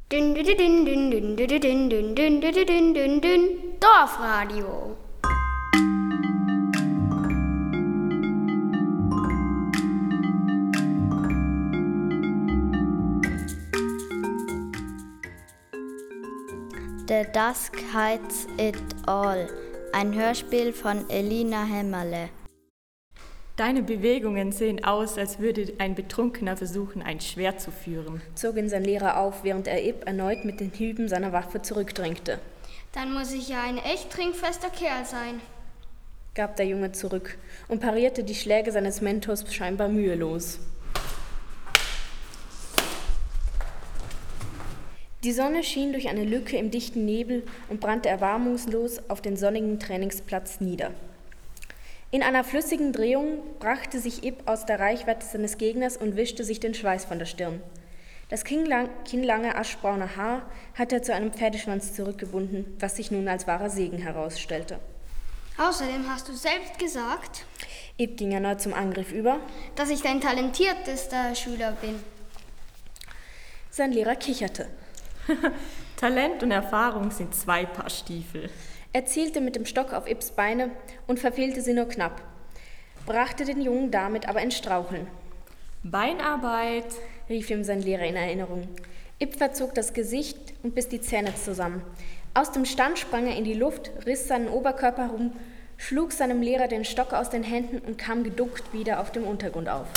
Dün, dün, dün, dün, dün, dün, dün, dün, dün, dün, dün, dün, dün. Dorfradio. The Dusk Hides It All. Ein Hörspiel von Elina Hämmerle. Deine Bewegungen sehen aus, als würde ein Betrunkener versuchen, ein Schwert zu führen, zog ihn sein Lehrer auf, während er Ib erneut mit den Hieben seiner Waffe zurückdrängte. Dann muss ich ja ein echt trinkfester Kerl sein, Gab der Junge zurück und parierte die Schläge seines Mentors scheinbar mühelos. Die Sonne schien durch eine Lücke im dichten Nebel und brannte erbarmungslos auf den sonnigen Trainingsplatz nieder. In einer flüssigen Drehung brachte sich Ib aus der Reichweite seines Gegners und wischte sich den Schweiß von der Stirn. Das kinnlange aschbraune Haar hatte er zu einem Pferdeschwanz zurückgebunden, was sich nun als wahrer Segen herausstellte. Außerdem hast du selbst gesagt, Ib ging erneut zum Angriff über, dass ich dein talentiertester Schüler bin. Sein Lehrer kicherte. Talent und Erfahrung sind 2 Paar Stiefel. Er zielte mit dem Stock auf Ibs Beine und verfehlte sie nur knapp, brachte den Jungen damit aber ins Straucheln. Beinarbeit, rief ihm sein Lehrer in Erinnerung. Ib verzog das Gesicht und biss die Zähne zusammen. Aus dem Stand sprang er in die Luft, riss seinen Oberkörper herum, schlug seinem Lehrer den Stock aus den Händen und kam geduckt wieder auf dem Untergrund auf.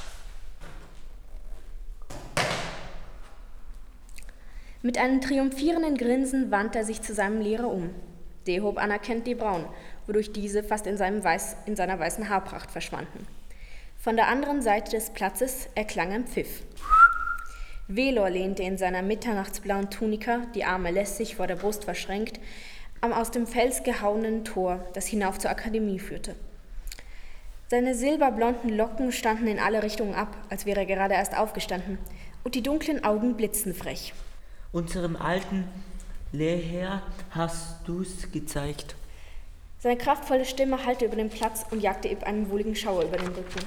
Mit einem triumphierenden Grinsen wandte er sich zu seinem Lehrer um. Der hob anerkennt die Brauen, wodurch diese fast in seiner weißen Haarpracht verschwanden. Von der anderen Seite des Platzes erklang ein Pfiff. Velor lehnte in seiner mitternachtsblauen Tunika, die Arme lässig vor der Brust verschränkt, am aus dem Fels gehauenen Tor, das hinauf zur Akademie führte. Seine silberblonden Locken standen in alle Richtungen ab, als wäre er gerade erst aufgestanden, und die dunklen Augen blitzten frech. Unserem alten Lehrherr hast du's gezeigt. Seine kraftvolle Stimme hallte über den Platz und jagte Ib einen wohligen Schauer über den Rücken.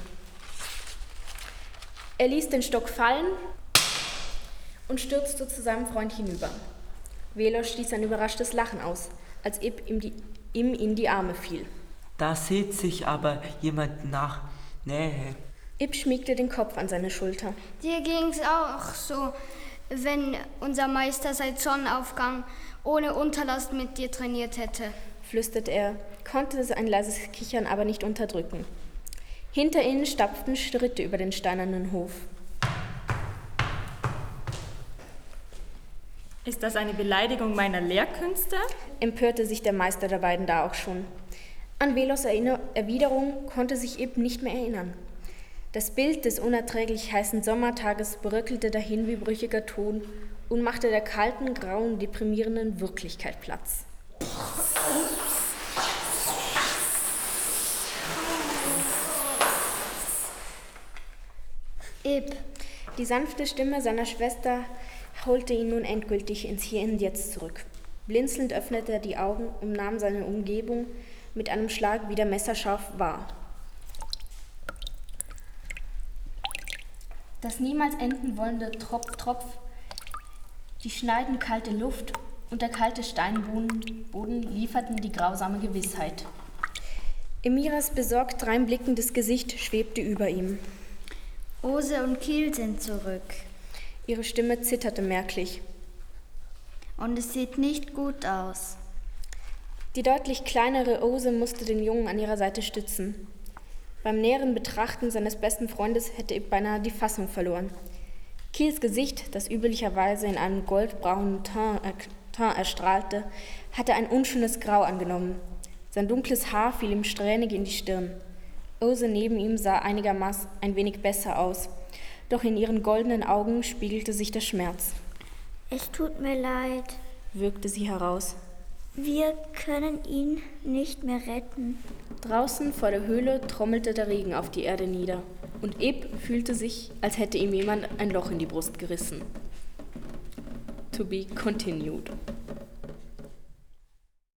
Er ließ den Stock fallen und stürzte zu seinem Freund hinüber. Velor stieß ein überraschtes Lachen aus, als Ib ihm in die Arme fiel. Da sehnt sich aber jemand nach Nähe. Ib schmiegte den Kopf an seine Schulter. Dir ging's auch so, wenn unser Meister seit Sonnenaufgang ohne Unterlass mit dir trainiert hätte, flüsterte er, konnte ein leises Kichern aber nicht unterdrücken. Hinter ihnen stapften Schritte über den steinernen Hof. Ist das eine Beleidigung meiner Lehrkünste? Empörte sich der Meister der beiden da auch schon. An Velos Erwiderung konnte sich Ib nicht mehr erinnern. Das Bild des unerträglich heißen Sommertages bröckelte dahin wie brüchiger Ton und machte der kalten, grauen, deprimierenden Wirklichkeit Platz. Ib. Die sanfte Stimme seiner Schwester holte ihn nun endgültig ins Hier und Jetzt zurück. Blinzelnd öffnete er die Augen und nahm seine Umgebung mit einem Schlag wieder messerscharf wahr. Das niemals enden wollende Tropf, die schneidend kalte Luft und der kalte Steinboden lieferten die grausame Gewissheit. Emiras besorgt dreinblickendes Gesicht schwebte über ihm. Ose und Kiel sind zurück. Ihre Stimme zitterte merklich. Und es sieht nicht gut aus. Die deutlich kleinere Ose musste den Jungen an ihrer Seite stützen. Beim näheren Betrachten seines besten Freundes hätte Ib beinahe die Fassung verloren. Kiels Gesicht, das üblicherweise in einem goldbraunen Teint erstrahlte, hatte ein unschönes Grau angenommen. Sein dunkles Haar fiel ihm strähnig in die Stirn. Ose neben ihm sah einigermaßen ein wenig besser aus, doch in ihren goldenen Augen spiegelte sich der Schmerz. Es tut mir leid. Würgte sie heraus. Wir können ihn nicht mehr retten. Draußen vor der Höhle trommelte der Regen auf die Erde nieder und Ib fühlte sich, als hätte ihm jemand ein Loch in die Brust gerissen. To be continued.